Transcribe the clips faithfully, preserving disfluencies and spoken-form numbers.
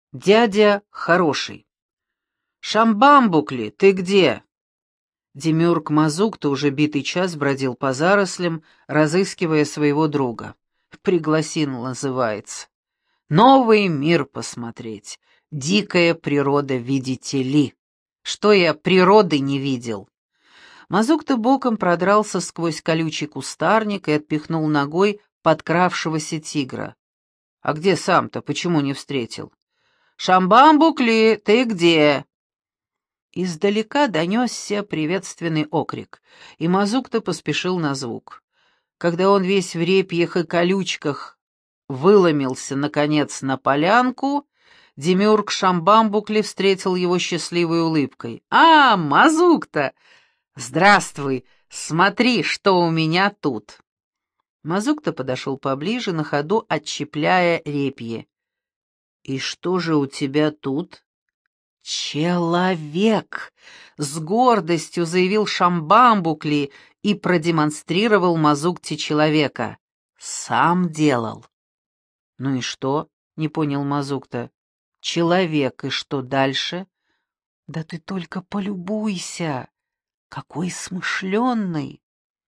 Дядя хороший. «Шамбамбукли, ты где?» Демиург Мазукта уже битый час бродил по зарослям, разыскивая своего друга. «Пригласил» называется. «Новый мир посмотреть. Дикая природа, видите ли. Что я природы не видел?» Мазукта боком продрался сквозь колючий кустарник и отпихнул ногой подкравшегося тигра. «А где сам-то? Почему не встретил?» «Шамбамбукли, ты где?» Издалека донесся приветственный окрик, и Мазукта поспешил на звук. Когда он весь в репьях и колючках выломился, наконец, на полянку, демиург Шамбамбукли встретил его счастливой улыбкой. «А, Мазукта! Здравствуй! Смотри, что у меня тут!» Мазукта подошел поближе, на ходу отщепляя репьи. «И что же у тебя тут?» «Человек!» — с гордостью заявил Шамбамбукли и продемонстрировал Мазукте человека. «Сам делал». «Ну и что?» — не понял Мазукта. «Человек, и что дальше?» «Да ты только полюбуйся! Какой смышленный!»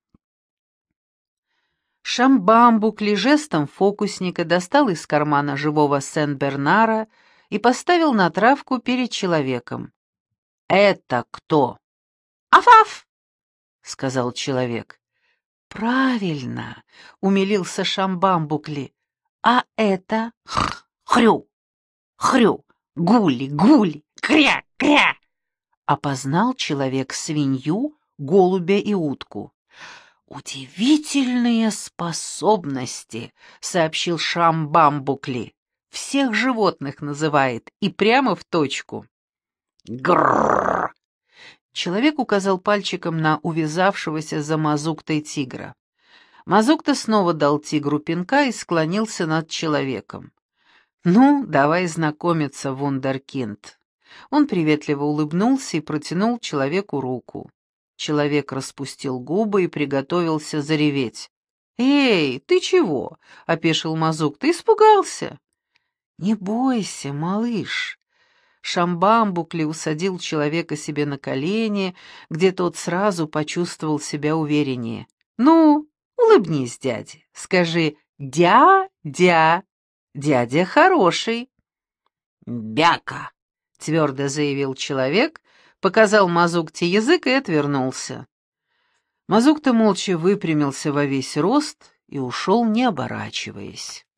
Шамбамбукли жестом фокусника достал из кармана живого Сен-Бернара и поставил на травку перед человеком. «Это кто?» «Аф-аф!» — сказал человек. «Правильно!» — умилился Шамбамбукли. «А это...» «Хрю! Хрю! Гули! Гули! Кря! Кря!» Опознал человек свинью, голубя и утку. «Удивительные способности!» — сообщил Шамбамбукли. «Всех животных называет, и прямо в точку». «Грррр!» Человек указал пальчиком на увязавшегося за Мазуктой тигра. Мазукта снова дал тигру пинка и склонился над человеком. «Ну, давай знакомиться, вундеркинд». Он приветливо улыбнулся и протянул человеку руку. Человек распустил губы и приготовился зареветь. «Эй, ты чего?» — опешил Мазукта. «Испугался?» «Не бойся, малыш». Шамбамбукли усадил человека себе на колени, где тот сразу почувствовал себя увереннее. «Ну, улыбнись, дяде. Скажи «дя-дя». Дядя хороший». «Бяка», — твердо заявил человек, показал Мазукте язык и отвернулся. Мазукта молча выпрямился во весь рост и ушел, не оборачиваясь.